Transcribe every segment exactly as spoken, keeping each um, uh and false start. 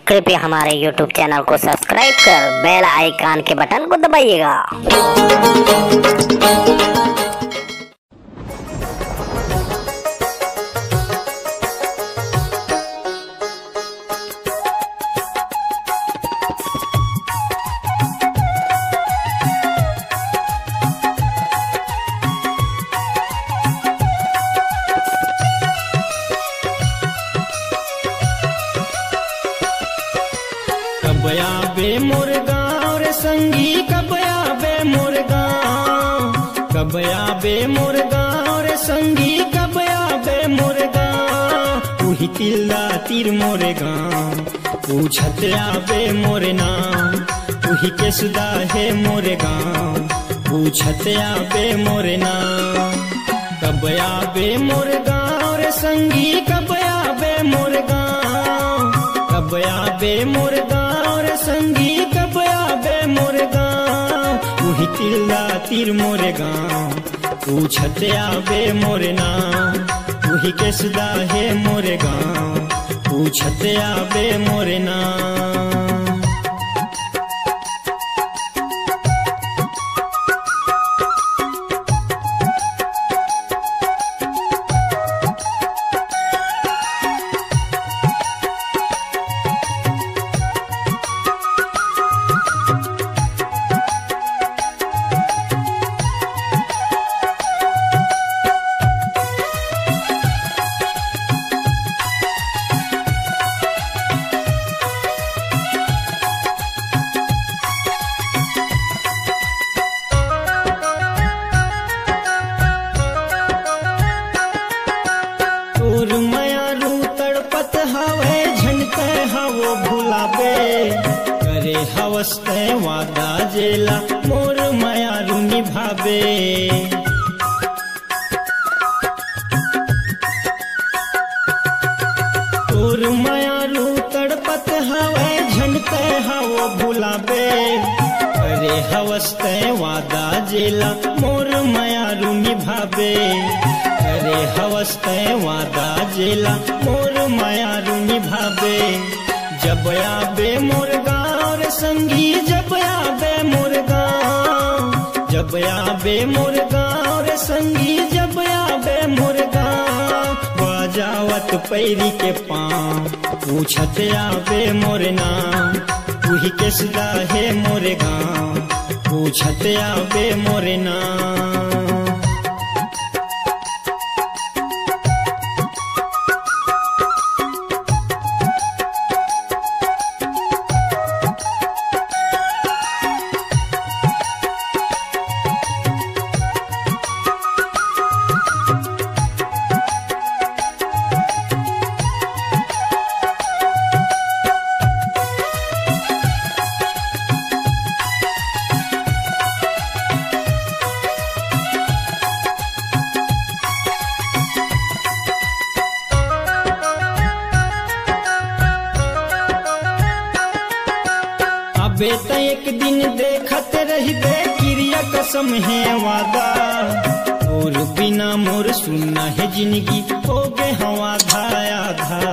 कृपया हमारे YouTube channel को सब्सक्राइब कर बेल आइकन के बटन को दबाइएगा। कबया बे मोर गाँव रे संगी कबया बे मोर गाँव, कबया बे मोर गाँव रे संगी कबया बे मोर गाँव, उही तिल्ला तीर मोर गाँव पूछत आबे मोर नाम, उही के सुदा है मोर गाँव पूछत आबे मोर नाम। कबया बे मोर गाँव रे संगी कबया बे मोर गाँव, कबया बे मोर गाँव रे संगी कबया बे मोर गाँव, उही तिल्ला तीर मोर गाँव पूछत आबे मोर नाम, उही के सुदा है मोर गाँव पूछत आबे मोर नाम। तोर मायारू तड़पत हवे झनके हवो भुलाबे, करे हवस्ते वादा जेला मोर मायारू निभाबे। तोर मायारू तड़पत हवे झनके हवो भुलाबे, करे हवस्ते वादा जेला मोर मायारू निभाबे, करे हवस्ते वादा जेला मोर मायारू निभाबे। जब आबे मोर गाँव रे संगी जब आबे मोर गाँव, जब आबे मोर गाँव रे संगी जब आबे मोर गाँव, बजावत पैरी के पाँव पूछत आबे मोर नाम, उही के सुदा है मोर गाँव पूछत आबे मोर नाम। अबे त एक दिन देखत रही बे क्रिया कसम है वादा, और बिना मोर सुनना है जिंदगी हो गे हवा धाया धा।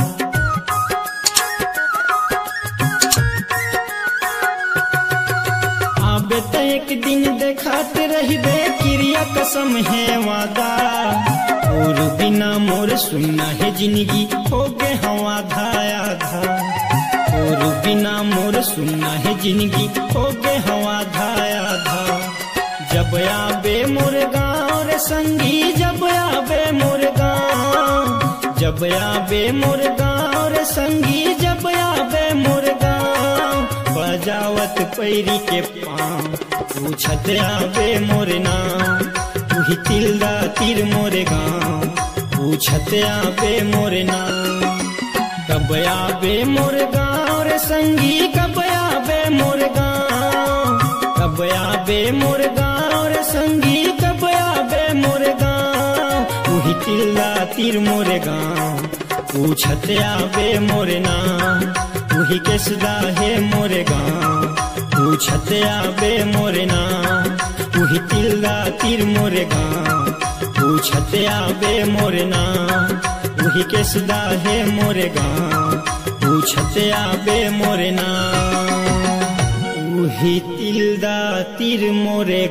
अबे त एक दिन देखत रही बे क्रिया कसम है वादा, और बिना मोर सुनना है जिंदगी हो गे हवा धाया धा। और बिना मोर सुनना है जिंदगी हो गे हवा धाया धा। जब आबे मोर गाँव रे संगी जब आबे मोर गाँव, जब आबे मोर गाँव रे संगी जब आबे मोर गाँव, बजावत पैरी के पाँव पूछत आबे मोर नाम, उही तिल्दा तीर मोर गाँव पूछत आबे मोर नाम। कब आबे मोर गाँव रे संगी कब आबे मोर गाँव, कब आबे मोर गाँव रे संगी कब आबे मोर गाँव, उही तिल्ला तीर मोर गाँव पूछत आबे मोर नाम, उही के सुदा है मोर गाँव पूछत आबे मोर नाम, उही तिल्ला तीर मोर गाँव पूछत आबे मोर नाम, वही के सदा है मोरे गाँव। पूछत आबे मोरे नाम। उही तिलदा तिर मोरे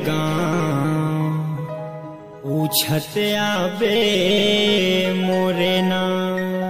गाँव पूछत आबे मोरे नाम।